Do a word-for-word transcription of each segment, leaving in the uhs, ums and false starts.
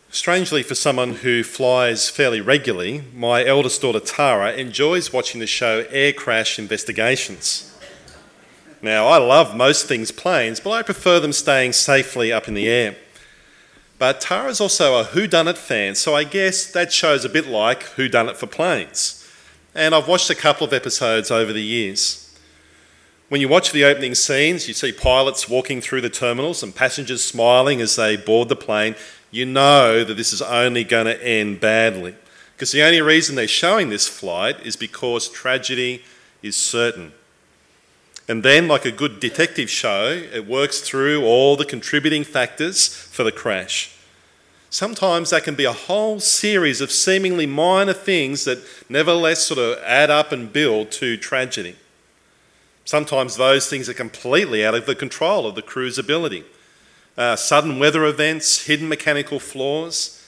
Strangely, for someone who flies fairly regularly, my eldest daughter Tara enjoys watching the show Air Crash Investigations. Now, I love most things planes, but I prefer them staying safely up in the air. But Tara's also a whodunit fan, so I guess that show's a bit like whodunit for planes. And I've watched a couple of episodes over the years. When you watch the opening scenes, you see pilots walking through the terminals and passengers smiling as they board the plane. You know that this is only going to end badly, because the only reason they're showing this flight is because tragedy is certain. And then, like a good detective show, it works through all the contributing factors for the crash. Sometimes that can be a whole series of seemingly minor things that nevertheless sort of add up and build to tragedy. Sometimes those things are completely out of the control of the crew's ability. Uh, sudden weather events, hidden mechanical flaws.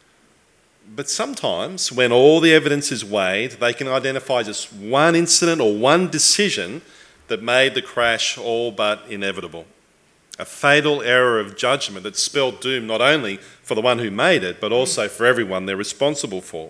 But sometimes, when all the evidence is weighed, they can identify just one incident or one decision that made the crash all but inevitable. A fatal error of judgment that spelled doom not only for the one who made it, but also for everyone they're responsible for.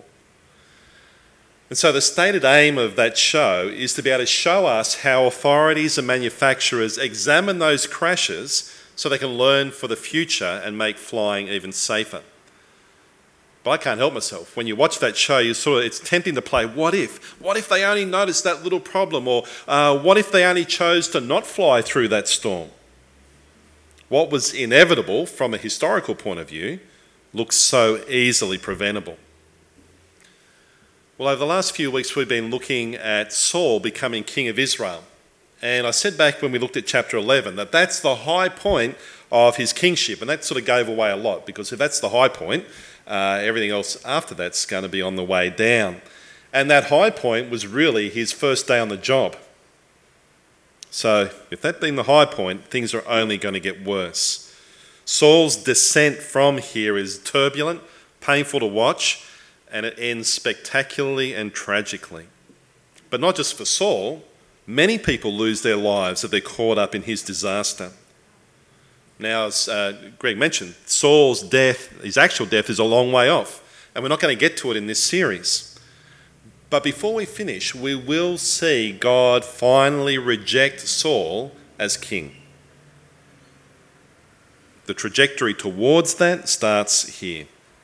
And so the stated aim of that show is to be able to show us how authorities and manufacturers examine those crashes so they can learn for the future and make flying even safer. But I can't help myself. When you watch that show, you sort of, it's tempting to play what if? What if they only noticed that little problem? Or uh, what if they only chose to not fly through that storm? What was inevitable from a historical point of view looks so easily preventable. Well, over the last few weeks, we've been looking at Saul becoming king of Israel. And I said back when we looked at chapter eleven that that's the high point of his kingship. And that sort of gave away a lot, because if that's the high point, uh, everything else after that's going to be on the way down. And that high point was really his first day on the job. So if that being the high point, things are only going to get worse. Saul's descent from here is turbulent, painful to watch, and it ends spectacularly and tragically. But not just for Saul. Many people lose their lives if they're caught up in his disaster. Now, as uh, Greg mentioned, Saul's death, his actual death, is a long way off, and we're not going to get to it in this series. But before we finish, we will see God finally reject Saul as king. The trajectory towards that starts here.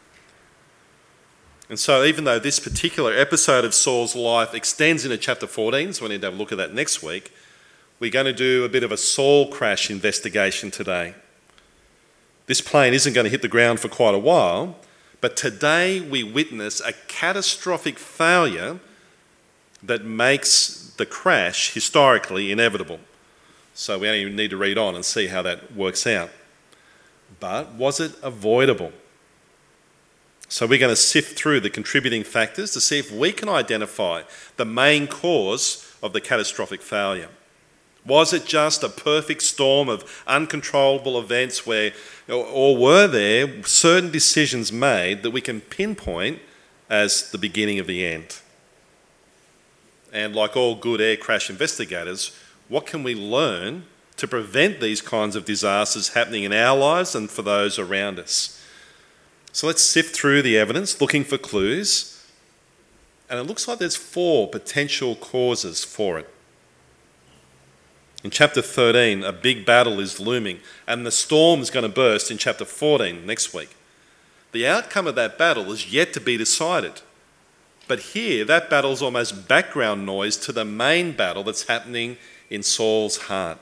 And so even though this particular episode of Saul's life extends into chapter fourteen, so we need to have a look at that next week, we're going to do a bit of a Saul crash investigation today. This plane isn't going to hit the ground for quite a while, but today we witness a catastrophic failure that makes the crash historically inevitable. So we only need to read on and see how that works out. But was it avoidable? So we're going to sift through the contributing factors to see if we can identify the main cause of the catastrophic failure. Was it just a perfect storm of uncontrollable events where, or were there certain decisions made that we can pinpoint as the beginning of the end? And like all good air crash investigators, what can we learn to prevent these kinds of disasters happening in our lives and for those around us? So let's sift through the evidence, looking for clues. And it looks like there's four potential causes for it. In chapter thirteen, a big battle is looming, and the storm is going to burst in chapter fourteen next week. The outcome of that battle is yet to be decided. But here, that battle is almost background noise to the main battle that's happening in Saul's heart.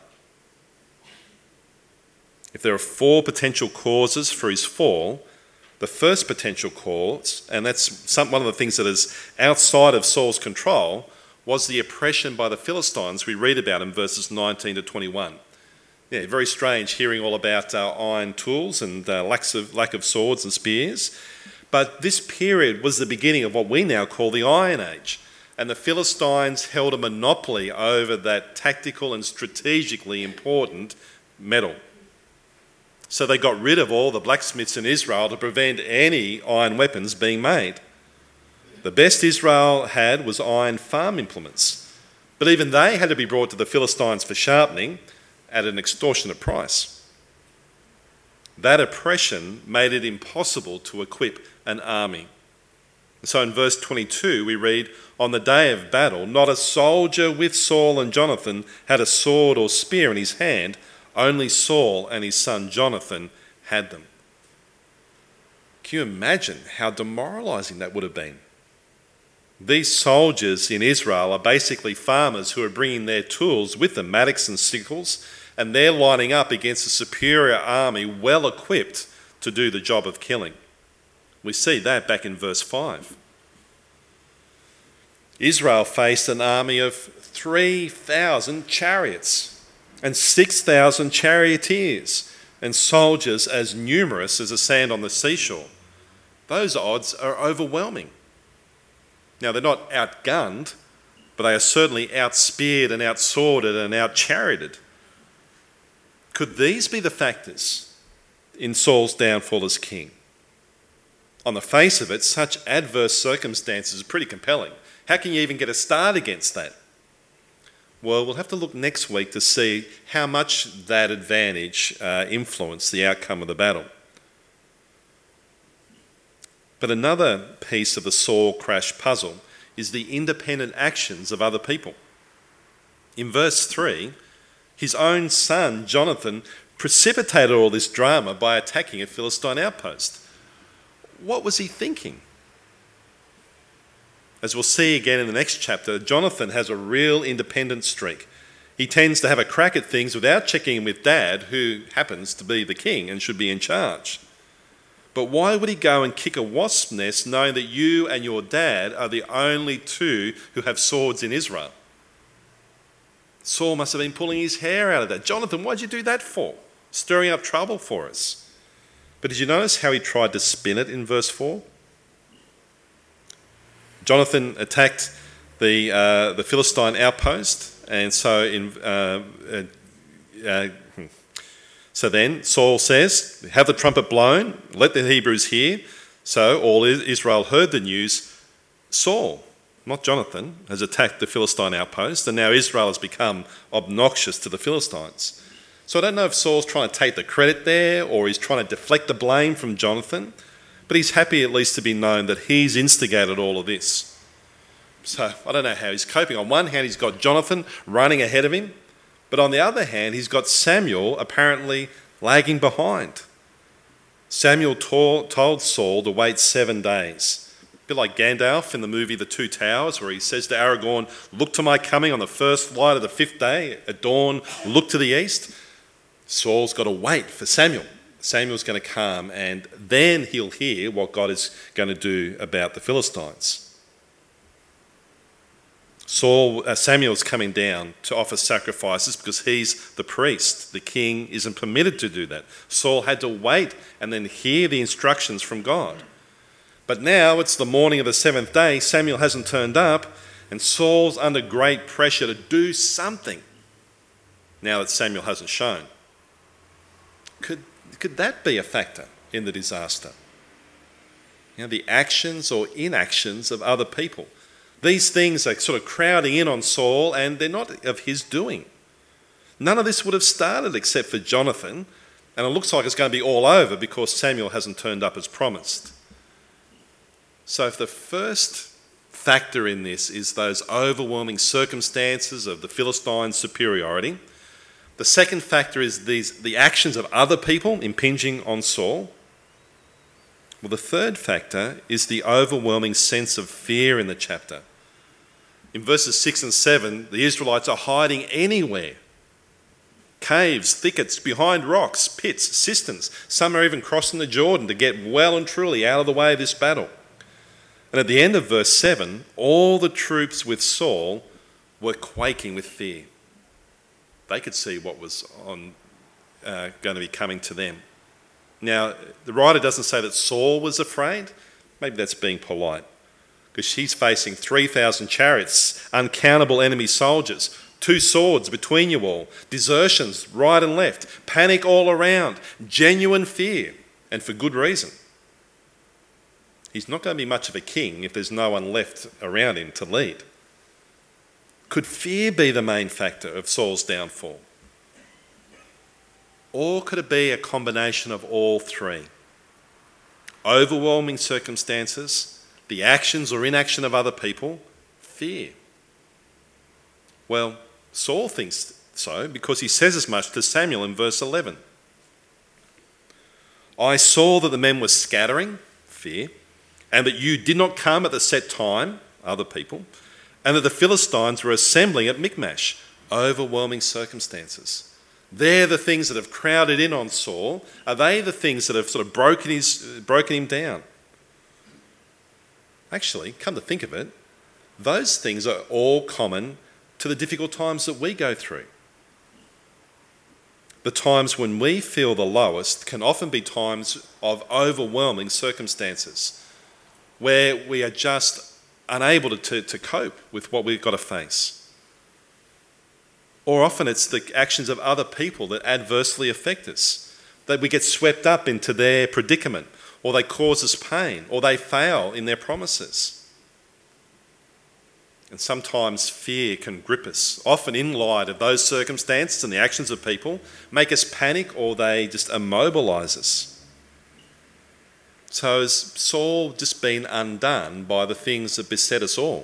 If there are four potential causes for his fall, the first potential cause, and that's some, one of the things that is outside of Saul's control, was the oppression by the Philistines we read about in verses nineteen to twenty-one. Yeah, very strange hearing all about uh, iron tools and uh, lacks of, lack of swords and spears. But this period was the beginning of what we now call the Iron Age. And the Philistines held a monopoly over that tactical and strategically important metal. So they got rid of all the blacksmiths in Israel to prevent any iron weapons being made. The best Israel had was iron farm implements, but even they had to be brought to the Philistines for sharpening at an extortionate price. That oppression made it impossible to equip an army. So in verse twenty-two we read, "On the day of battle, not a soldier with Saul and Jonathan had a sword or spear in his hand, only Saul and his son Jonathan had them." Can you imagine how demoralising that would have been? These soldiers in Israel are basically farmers who are bringing their tools with them, mattocks and sickles, and they're lining up against a superior army well equipped to do the job of killing. We see that back in verse five. Israel faced an army of three thousand chariots and six thousand charioteers and soldiers as numerous as the sand on the seashore. Those odds are overwhelming. Now, they're not outgunned, but they are certainly outspeared and outsworded and outcharioted. Could these be the factors in Saul's downfall as king? On the face of it, such adverse circumstances are pretty compelling. How can you even get a start against that? Well, we'll have to look next week to see how much that advantage uh, influenced the outcome of the battle. But another piece of the Saul crash puzzle is the independent actions of other people. In verse three, his own son Jonathan precipitated all this drama by attacking a Philistine outpost. What was he thinking? As we'll see again in the next chapter, Jonathan has a real independent streak. He tends to have a crack at things without checking in with Dad, who happens to be the king and should be in charge. But why would he go and kick a wasp's nest knowing that you and your dad are the only two who have swords in Israel? Saul must have been pulling his hair out of that. Jonathan, why'd you do that for? Stirring up trouble for us. But did you notice how he tried to spin it in verse four? Jonathan attacked the uh, the Philistine outpost, and so in uh, uh, uh, so then Saul says, "Have the trumpet blown, let the Hebrews hear." So all Israel heard the news. Saul, not Jonathan, has attacked the Philistine outpost, and now Israel has become obnoxious to the Philistines. So I don't know if Saul's trying to take the credit there, or he's trying to deflect the blame from Jonathan, but he's happy at least to be known that he's instigated all of this. So I don't know how he's coping. On one hand, he's got Jonathan running ahead of him, but on the other hand, he's got Samuel apparently lagging behind. Samuel to- told Saul to wait seven days. A bit like Gandalf in the movie The Two Towers, where he says to Aragorn, "Look to my coming on the first light of the fifth day. At dawn, look to the east." Saul's got to wait for Samuel. Samuel's going to come, and then he'll hear what God is going to do about the Philistines. Saul, uh, Samuel's coming down to offer sacrifices because he's the priest. The king isn't permitted to do that. Saul had to wait and then hear the instructions from God. But now it's the morning of the seventh day. Samuel hasn't turned up, and Saul's under great pressure to do something now that Samuel hasn't shown. Could, could that be a factor in the disaster? You know, the actions or inactions of other people. These things are sort of crowding in on Saul, and they're not of his doing. None of this would have started except for Jonathan, and it looks like it's going to be all over because Samuel hasn't turned up as promised. So if the first factor in this is those overwhelming circumstances of the Philistines' superiority, the second factor is these the actions of other people impinging on Saul. Well, the third factor is the overwhelming sense of fear in the chapter. In verses six and seven, the Israelites are hiding anywhere. Caves, thickets, behind rocks, pits, cisterns. Some are even crossing the Jordan to get well and truly out of the way of this battle. And at the end of verse seven, all the troops with Saul were quaking with fear. They could see what was on, uh, going to be coming to them. Now, the writer doesn't say that Saul was afraid. Maybe that's being polite, because she's facing three thousand chariots, uncountable enemy soldiers, two swords between you all, desertions right and left, panic all around, genuine fear, and for good reason. He's not going to be much of a king if there's no one left around him to lead. Could fear be the main factor of Saul's downfall? Or could it be a combination of all three? Overwhelming circumstances, the actions or inaction of other people, fear. Well, Saul thinks so because he says as much to Samuel in verse eleven. I saw that the men were scattering, fear, and that you did not come at the set time, other people, and that the Philistines were assembling at Michmash, overwhelming circumstances. They're the things that have crowded in on Saul. Are they the things that have sort of broken his, broken him down? Actually, come to think of it, those things are all common to the difficult times that we go through. The times when we feel the lowest can often be times of overwhelming circumstances where we are just unable to, to, to cope with what we've got to face. Or often it's the actions of other people that adversely affect us, that we get swept up into their predicament, or they cause us pain, or they fail in their promises. And sometimes fear can grip us, often in light of those circumstances and the actions of people, make us panic or they just immobilise us. So has Saul just been undone by the things that beset us all?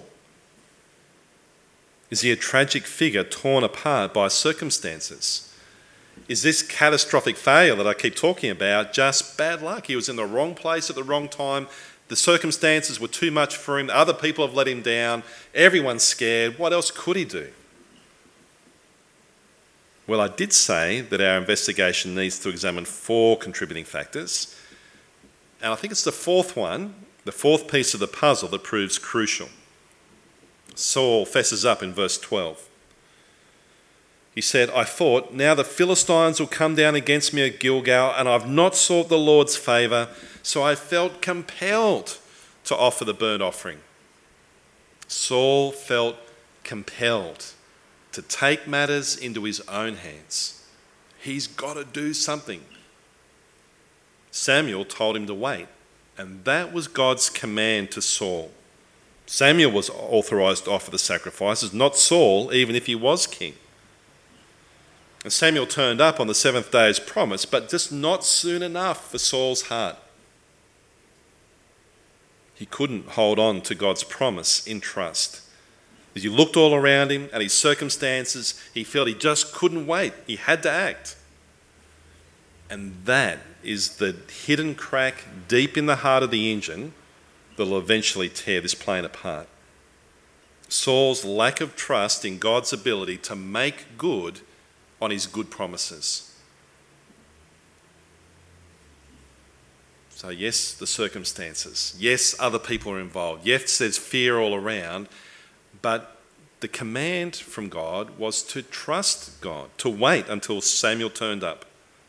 Is he a tragic figure torn apart by circumstances? Is this catastrophic failure that I keep talking about just bad luck? He was in the wrong place at the wrong time. The circumstances were too much for him. Other people have let him down. Everyone's scared. What else could he do? Well, I did say that our investigation needs to examine four contributing factors. And I think it's the fourth one, the fourth piece of the puzzle that proves crucial. Saul fesses up in verse twelve. He said, I thought, now the Philistines will come down against me at Gilgal, and I've not sought the Lord's favour, so I felt compelled to offer the burnt offering. Saul felt compelled to take matters into his own hands. He's got to do something. Samuel told him to wait, and that was God's command to Saul. Samuel was authorised to offer the sacrifices, not Saul, even if he was king. And Samuel turned up on the seventh day as promised, but just not soon enough for Saul's heart. He couldn't hold on to God's promise in trust. As he looked all around him at his circumstances, he felt he just couldn't wait. He had to act. And that is the hidden crack deep in the heart of the engine that will eventually tear this plane apart. Saul's lack of trust in God's ability to make good on his good promises. So yes, the circumstances. Yes, other people are involved. Yes, there's fear all around. But the command from God was to trust God, to wait until Samuel turned up.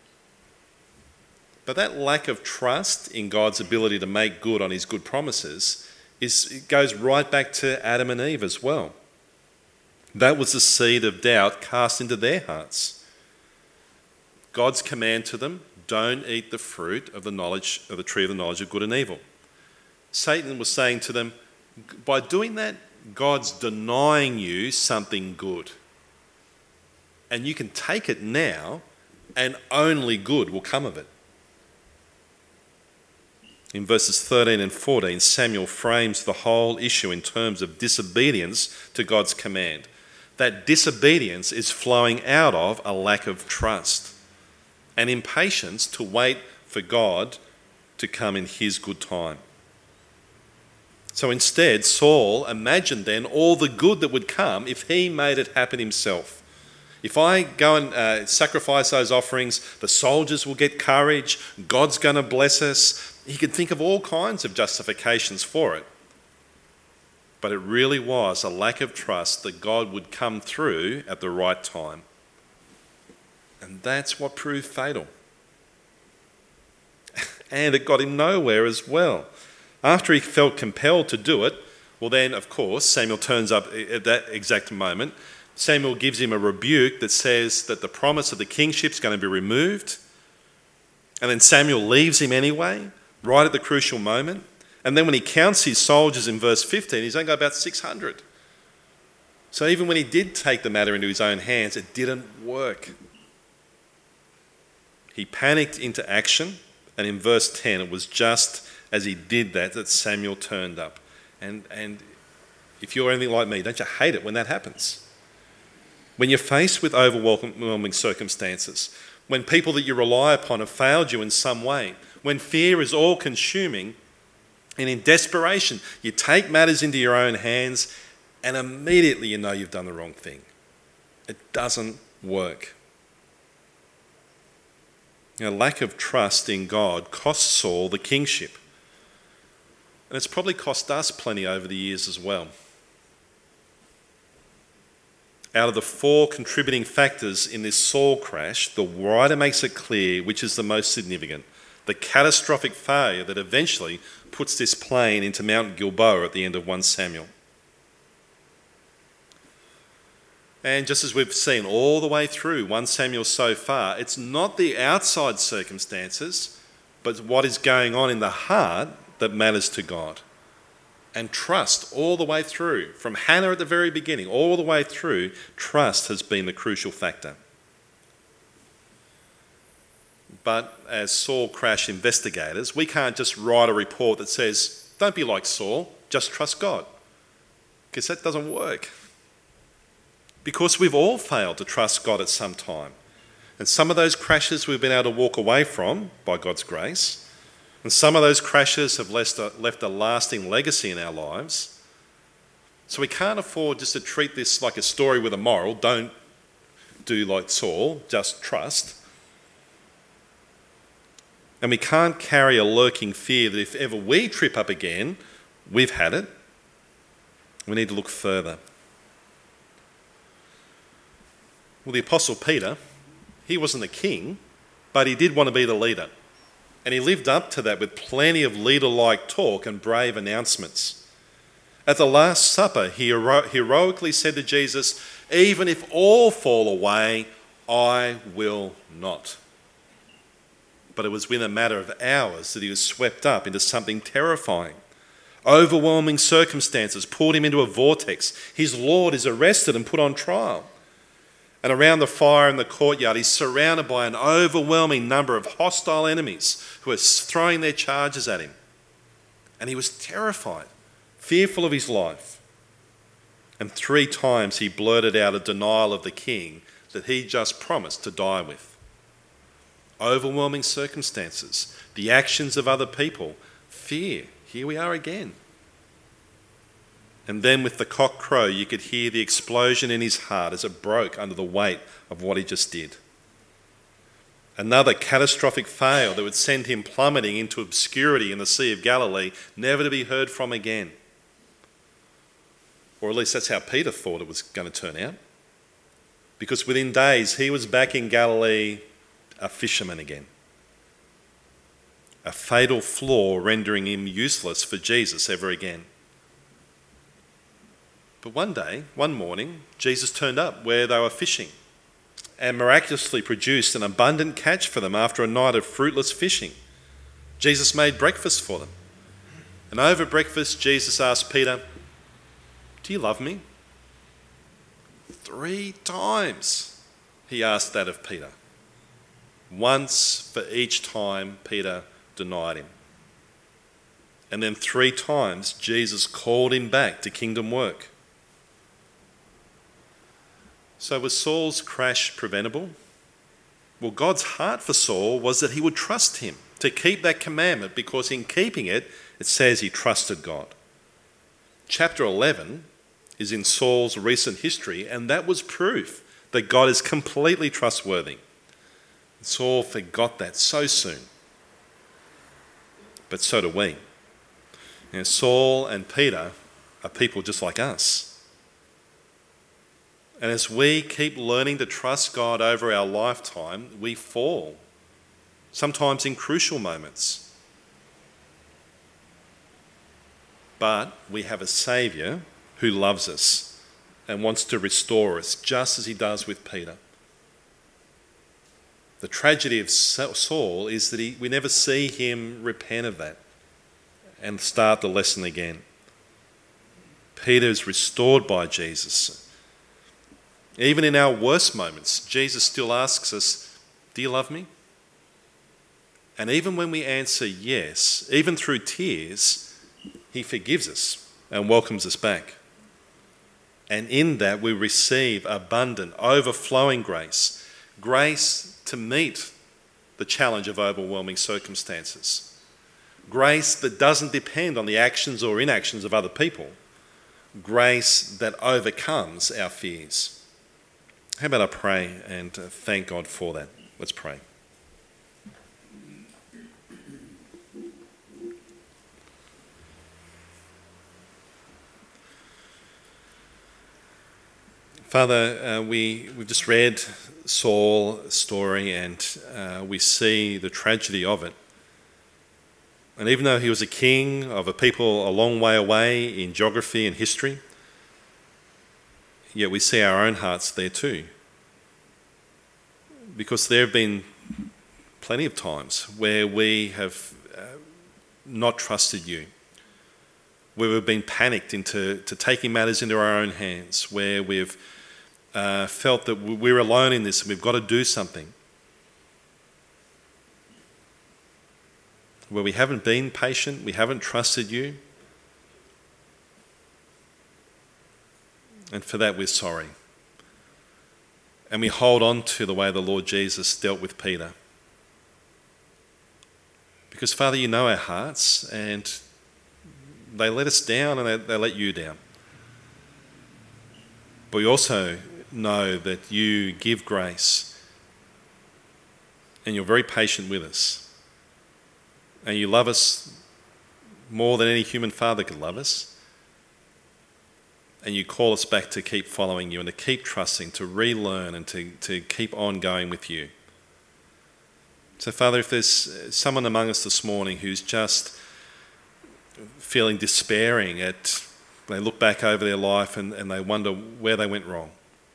But that lack of trust in God's ability to make good on his good promises is, it goes right back to Adam and Eve as well. That was the seed of doubt cast into their hearts. God's command to them, don't eat the fruit of the knowledge of the tree of the knowledge of good and evil. Satan was saying to them, by doing that, God's denying you something good. And you can take it now, and only good will come of it. In verses thirteen and fourteen, Samuel frames the whole issue in terms of disobedience to God's command. That disobedience is flowing out of a lack of trust and impatience to wait for God to come in his good time. So instead, Saul imagined then all the good that would come if he made it happen himself. If I go and uh, sacrifice those offerings, the soldiers will get courage, God's going to bless us. He could think of all kinds of justifications for it. But it really was a lack of trust that God would come through at the right time. And that's what proved fatal. And it got him nowhere as well. After he felt compelled to do it, well then, of course, Samuel turns up at that exact moment. Samuel gives him a rebuke that says that the promise of the kingship is going to be removed. And then Samuel leaves him anyway, right at the crucial moment. And then when he counts his soldiers in verse fifteen, he's only got about six hundred. So even when he did take the matter into his own hands, it didn't work. He panicked into action, and in verse ten, it was just as he did that that Samuel turned up. And, and if you're anything like me, don't you hate it when that happens? When you're faced with overwhelming circumstances, when people that you rely upon have failed you in some way, when fear is all-consuming, and in desperation, you take matters into your own hands, and immediately you know you've done the wrong thing. It doesn't work. Now, lack of trust in God cost Saul the kingship. And it's probably cost us plenty over the years as well. Out of the four contributing factors in this Saul crash, the writer makes it clear which is the most significant: the catastrophic failure that eventually puts this plain into Mount Gilboa at the end of First Samuel. And just as we've seen all the way through First Samuel so far, it's not the outside circumstances, but what is going on in the heart that matters to God. And trust all the way through, from Hannah at the very beginning, all the way through, trust has been the crucial factor. But as Saul crash investigators, we can't just write a report that says, don't be like Saul, just trust God. Because that doesn't work. Because we've all failed to trust God at some time. And some of those crashes we've been able to walk away from by God's grace. And some of those crashes have left a, left a lasting legacy in our lives. So we can't afford just to treat this like a story with a moral. Don't do like Saul, just trust. And we can't carry a lurking fear that if ever we trip up again, we've had it. We need to look further. Well, the Apostle Peter, he wasn't the king, but he did want to be the leader. And he lived up to that with plenty of leader-like talk and brave announcements. At the Last Supper, he hero- heroically said to Jesus, even if all fall away, I will not. But it was within a matter of hours that he was swept up into something terrifying. Overwhelming circumstances pulled him into a vortex. His Lord is arrested and put on trial. And around the fire in the courtyard, he's surrounded by an overwhelming number of hostile enemies who are throwing their charges at him. And he was terrified, fearful of his life. And three times he blurted out a denial of the king that he just promised to die with. Overwhelming circumstances, the actions of other people, fear. Here we are again. And then with the cock crow, you could hear the explosion in his heart as it broke under the weight of what he just did. Another catastrophic fail that would send him plummeting into obscurity in the Sea of Galilee, never to be heard from again. Or at least that's how Peter thought it was going to turn out. Because within days, he was back in Galilee, a fisherman again. A fatal flaw rendering him useless for Jesus ever again. But one day, one morning, Jesus turned up where they were fishing and miraculously produced an abundant catch for them after a night of fruitless fishing. Jesus made breakfast for them. And over breakfast, Jesus asked Peter, do you love me? Three times he asked that of Peter. Once for each time Peter denied him. And then three times Jesus called him back to kingdom work. So was Saul's crash preventable? Well, God's heart for Saul was that he would trust him, to keep that commandment, because in keeping it, it says he trusted God. Chapter eleven is in Saul's recent history, and that was proof that God is completely trustworthy. Saul forgot that so soon. But so do we. Now, Saul and Peter are people just like us. And as we keep learning to trust God over our lifetime, we fall, sometimes in crucial moments. But we have a Saviour who loves us and wants to restore us, just as he does with Peter. The tragedy of Saul is that he, we never see him repent of that and start the lesson again. Peter is restored by Jesus. Even in our worst moments, Jesus still asks us, do you love me? And even when we answer yes, even through tears, he forgives us and welcomes us back. And in that we receive abundant, overflowing grace, grace to meet the challenge of overwhelming circumstances, grace that doesn't depend on the actions or inactions of other people, grace that overcomes our fears. How about I pray and thank God for that? Let's pray. Father, uh, we, we've just read Saul's story and uh, we see the tragedy of it. And even though he was a king of a people a long way away in geography and history, yet we see our own hearts there too. Because there have been plenty of times where we have uh, not trusted you, where we've been panicked into to taking matters into our own hands, where we've uh, felt that we're alone in this and we've got to do something, where we haven't been patient, we haven't trusted you, and for that we're sorry. And we hold on to the way the Lord Jesus dealt with Peter. Because, Father, you know our hearts and they let us down and they, they let you down. But we also know that you give grace and you're very patient with us. And you love us more than any human father could love us. And you call us back to keep following you and to keep trusting, to relearn and to, to keep on going with you. So, Father, if there's someone among us this morning who's just feeling despairing at, they look back over their life and, and they wonder where they went wrong.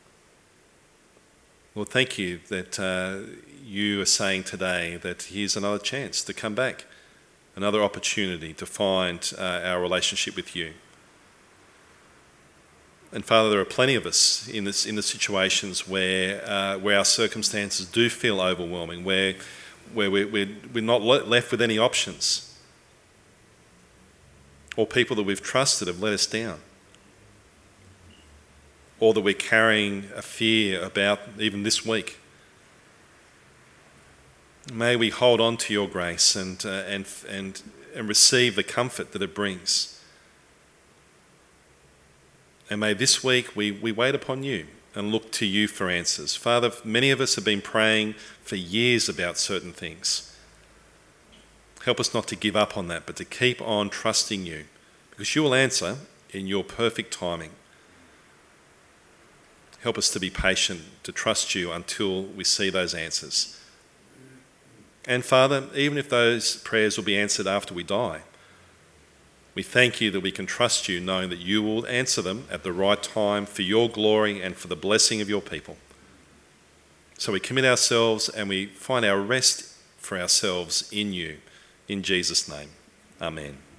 Lord, thank you that uh, you are saying today that here's another chance to come back, another opportunity to find uh, our relationship with you. And Father, there are plenty of us in this in the situations where uh, where our circumstances do feel overwhelming, where where we're, we're, we're not left with any options, or people that we've trusted have let us down, or that we're carrying a fear about even this week. May we hold on to your grace and uh, and and and receive the comfort that it brings. And may this week we, we wait upon you and look to you for answers. Father, many of us have been praying for years about certain things. Help us not to give up on that, but to keep on trusting you, because you will answer in your perfect timing. Help us to be patient, to trust you until we see those answers. And Father, even if those prayers will be answered after we die, we thank you that we can trust you, knowing that you will answer them at the right time for your glory and for the blessing of your people. So we commit ourselves and we find our rest for ourselves in you. In Jesus' name, amen.